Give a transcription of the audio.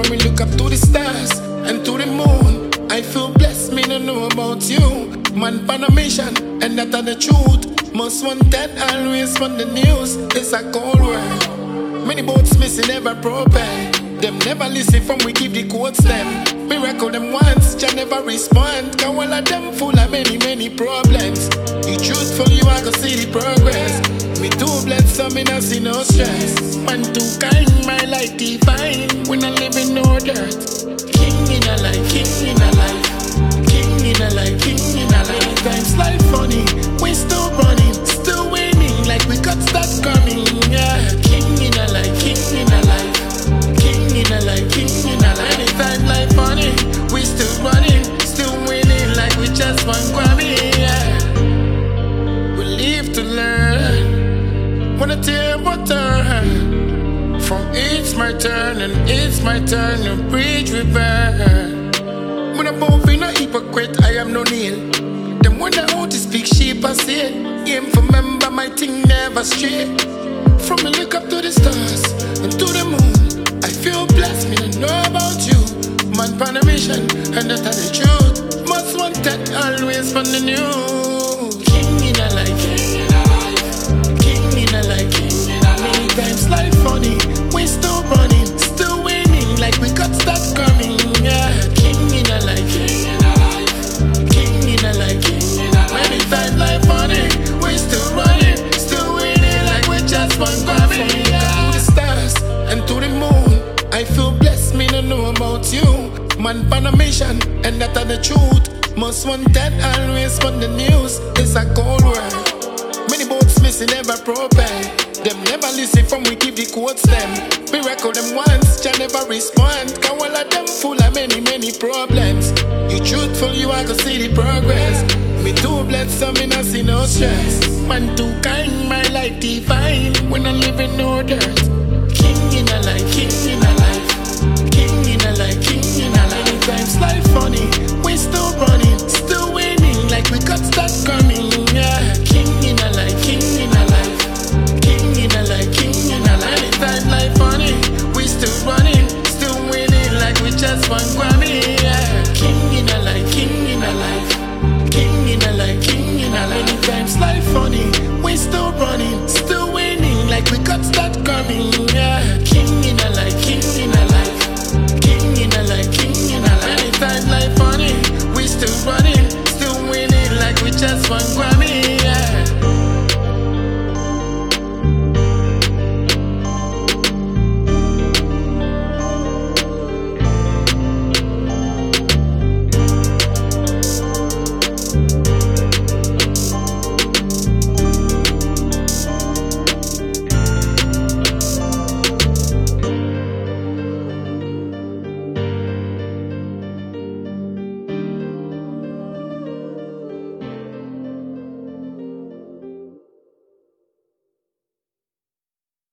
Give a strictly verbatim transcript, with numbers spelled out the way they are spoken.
me look up to the stars and to the moon, I feel blessed, me no know about you. Man on a mission, and that are the truth. Most wanted, always on the news. It's a cold world. Many boats missing, never propel. Them never listen from we give the quotes them. We record them once, just never respond. Cause all of them full of many, many problems. You truthful, you are gonna see the progress. Me too blessed, so me not see no stress. Man too kind, my life divine. We not living no dirt. King in a life, king in a life. King in a life, king in a life. Times life funny, we still running, still winning. Like we got that coming, yeah. King in a life, king in a life. King in a life, king in a life. Anytime life funny, we still running, still winning. Like we just won Grammy, yeah. We live to learn. Wanna tear my turn. From it's my turn and it's my turn to bridge we burn. When I'm both in a hypocrite, I am no nail. Them wonder how to speak sheep I say. Aim for member, my thing never stray. From me look up to the stars and to the moon, I feel blessed, me to know about you. Man on a mission, and that's the truth. Most wanted, always on the news. King in a life, king in a life. King in a life, king in a life. Many times life funny, we still running, still winning. Like we got that coming, yeah. King in a life, king in a life. King in a life, king in a life. Many times life funny, we still running, still winning. Like we just won Grammy, yeah. To the stars and to the moon, I feel blessed, me no know about you. Man on a mission, and that are the truth. Most wanted, always on the news. It's a cold world. Many boats missing, never propel. Them never listen from we give the quotes them. We record them once, just never respond. Cause all of them full of many, many problems. You truthful, you are gonna see the progress. Me too blessed, so me not see no stress. Man too kind, my life divine. When I live in no dirt. King in a life, king in a life. King in a life, king in a life. Anytimes life funny, we still running, still winning. Like we got that coming, yeah. King in a life, king in a life. King in a life, king in a life. Anytime life funny, we still running, still winning. Like we just won Grammy, yeah. King in a life, king in a life. King in a life, king in a life. Anytimes life funny, we still running, still winning. Like we got that coming, yeah. King in a life, king in a life. King in a life, king in a life. Anytime life funny, we still running, still winning. Like we just won Grammy.